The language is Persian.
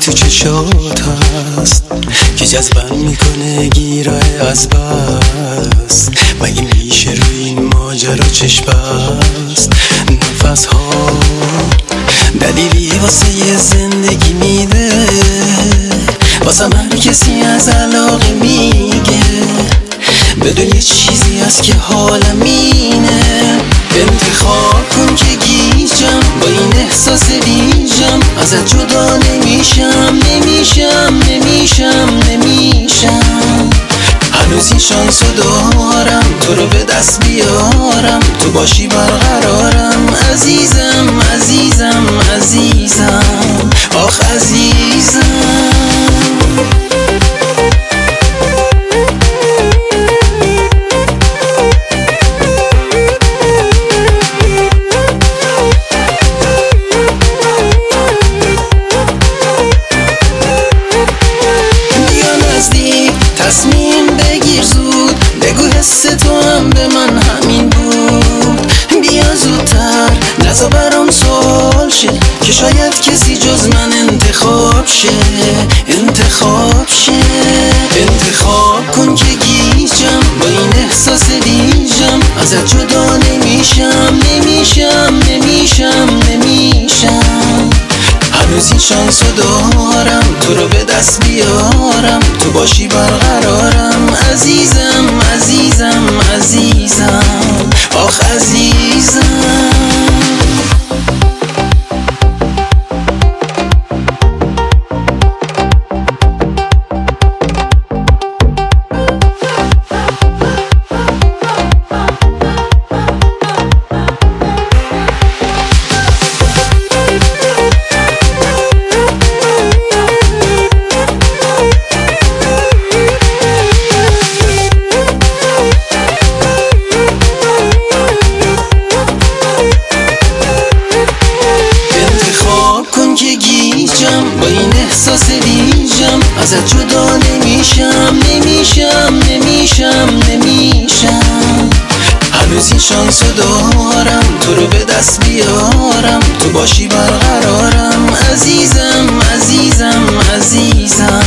تو چشات هست که جذبم میکنه گیرای از بس. مگه میشه روی این ماجرا چشم بست؟ نفس ها دلیلی واسه یه زندگی میده، واسه هر کسی از علاقه میگه. بدون یه چیزی هست که حالم اینه، انتخاب کن که گیجم با این احساس بیجم. ازت جدا نمیشم نمیشم نمیشم نمیشم. هنوز این شانسو دارم تو رو به دست بیارم، تو باشی برقرارم عزیزم عزیزم عزیزم آخ عزیزم. تصمیم بگیر زود، بگو حس تو هم به من همین بود. بیا زودتر نزا برام سوال شه که شاید کسی جز من انتخاب شه. انتخاب شه، انتخاب کن که گیجم با این احساس بیجم. ازت جدا نمیشم نمیشم نمیشم نمیشم. هنوز این شانسو دارم تو رو به دست بیارم، تو باشی برقرارم عزیزم عزیزم عزیزم آخ عزیزم. با این احساس بیجم، ازت جدا نمیشم نمیشم نمیشم نمیشم. هنوز این شانسو دارم تو رو به دست بیارم، تو باشی برقرارم عزیزم عزیزم عزیزم